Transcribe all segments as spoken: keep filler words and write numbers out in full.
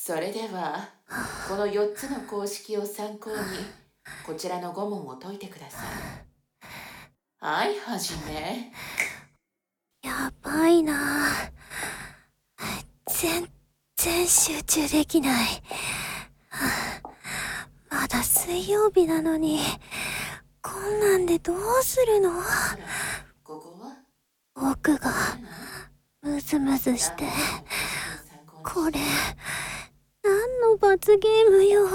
それではこのよっつの公式を参考にこちらのご問を解いてください。はい、はじめ。 やばいな。全然集中できない。まだ水曜日なのに、こんなんでどうするの？ ここは僕がムズムズして、これ何の罰ゲームよ。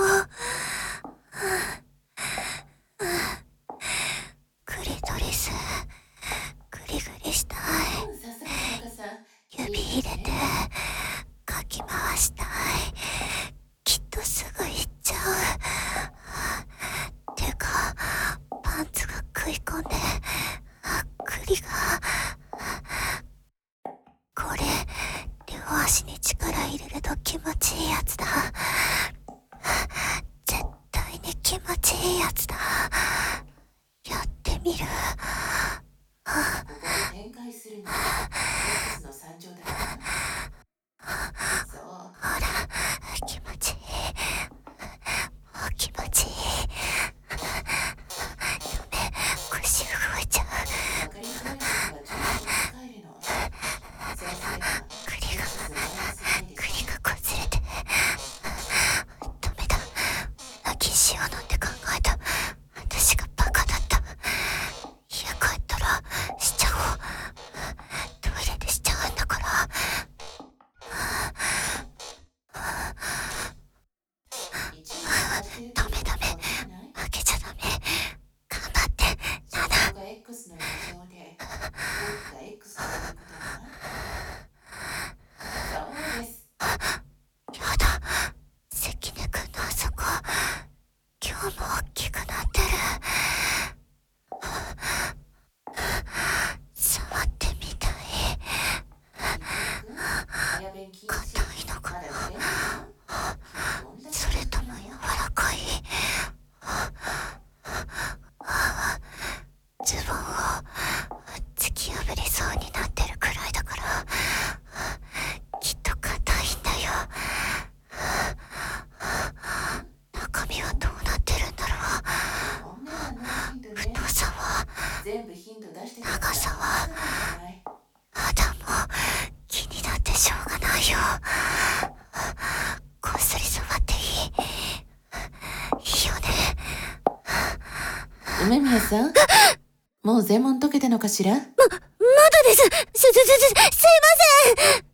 クリトリスグリグリしたい。指入れてかき回したい。きっとすぐ行っちゃう。てかパンツが食い込んでクリが。これ両足に力入れると気持ちいいやつだ。絶対に気持ちいいやつだ。やってみる。 ここで展開するのは X の参上だからな。そう。 ほら、気持ちいい。もう気持ちいい。やべ、腰動いちゃう。 わかりづらい時はちょっと帰るの。そうすれば栗が、 X のマイナスないです。 栗がこずれて。ダメだ。泣きしようなんて考えた。私がバカだった。家帰ったらしちゃおう。トイレでしちゃうんだから。ダメダメ。負けちゃダメ。頑張って。なな。 そこが X の異常で、僕が X ということだな。そうです。 やだ。関根くんのあそこ、今日も大きくなってる。触ってみたい。 早弁禁止。 硬いのかまだな。 売れないの？ それとも柔らかい。ズボンを突き破りそうになってるくらいだから、きっと硬いんだよ。中身はどうなってるんだろう。太さは、 全部ヒント出して長さは、肌も気になってしょうがないよ。こっそり触っていい？いいよね。 梅宮さん、もう全問解けたのかしら？ ま、まだです。す、す、す、す、すいません。